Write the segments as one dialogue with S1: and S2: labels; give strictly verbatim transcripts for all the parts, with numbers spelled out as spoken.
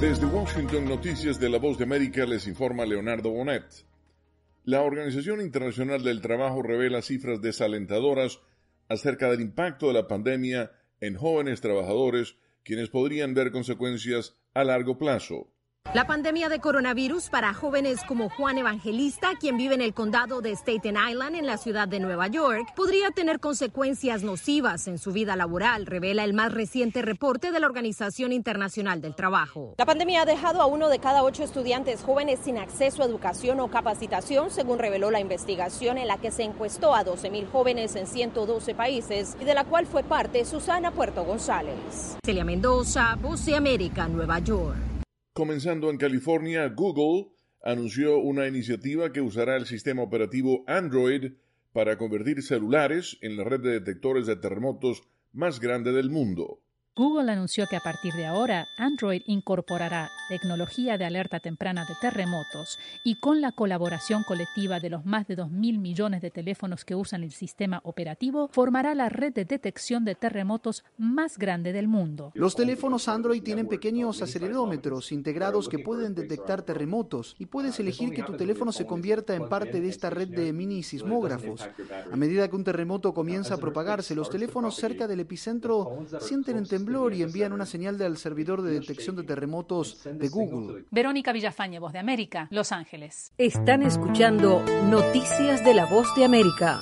S1: Desde Washington, Noticias de la Voz de América, les informa Leonardo Bonet. La Organización Internacional del Trabajo revela cifras desalentadoras acerca del impacto de la pandemia en jóvenes trabajadores, quienes podrían ver consecuencias a largo plazo.
S2: La pandemia de coronavirus para jóvenes como Juan Evangelista, quien vive en el condado de Staten Island en la ciudad de Nueva York, podría tener consecuencias nocivas en su vida laboral, revela el más reciente reporte de la Organización Internacional del Trabajo.
S3: La pandemia ha dejado a uno de cada ocho estudiantes jóvenes sin acceso a educación o capacitación, según reveló la investigación en la que se encuestó a doce mil jóvenes en ciento doce países y de la cual fue parte Susana Puerto González.
S2: Celia Mendoza, Voz de América, Nueva York.
S1: Comenzando en California, Google anunció una iniciativa que usará el sistema operativo Android para convertir celulares en la red de detectores de terremotos más grande del mundo.
S4: Google anunció que a partir de ahora, Android incorporará tecnología de alerta temprana de terremotos y con la colaboración colectiva de los más de dos mil millones de teléfonos que usan el sistema operativo, formará la red de detección de terremotos más grande del mundo.
S5: Los teléfonos Android tienen pequeños acelerómetros integrados que pueden detectar terremotos y puedes elegir que tu teléfono se convierta en parte de esta red de mini sismógrafos. A medida que un terremoto comienza a propagarse, los teléfonos cerca del epicentro sienten en temblor y envían una señal al servidor de detección de terremotos de Google.
S4: Verónica Villafañe, Voz de América, Los Ángeles.
S2: Están escuchando Noticias de la Voz de América.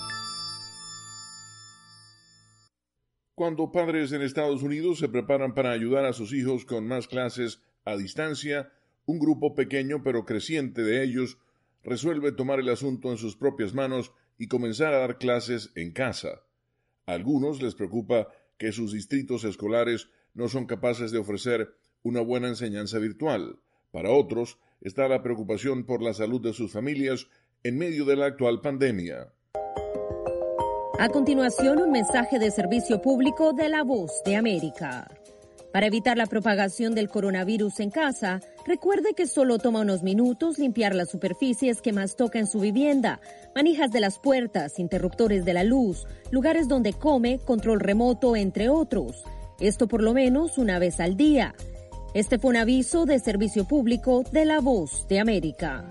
S1: Cuando padres en Estados Unidos se preparan para ayudar a sus hijos con más clases a distancia, un grupo pequeño pero creciente de ellos resuelve tomar el asunto en sus propias manos y comenzar a dar clases en casa. A algunos les preocupa que sus distritos escolares no son capaces de ofrecer una buena enseñanza virtual. Para otros, está la preocupación por la salud de sus familias en medio de la actual pandemia.
S2: A continuación, un mensaje de servicio público de la Voz de América. Para evitar la propagación del coronavirus en casa, recuerde que solo toma unos minutos limpiar las superficies que más toca en su vivienda, manijas de las puertas, interruptores de la luz, lugares donde come, control remoto, entre otros. Esto por lo menos una vez al día. Este fue un aviso de servicio público de la Voz de América.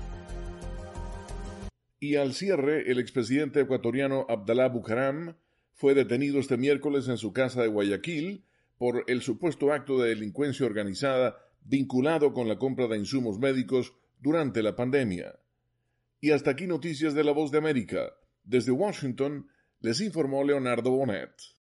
S1: Y al cierre, el expresidente ecuatoriano Abdalá Bucaram fue detenido este miércoles en su casa de Guayaquil por el supuesto acto de delincuencia organizada vinculado con la compra de insumos médicos durante la pandemia. Y hasta aquí Noticias de la Voz de América. Desde Washington, les informó Leonardo Bonet.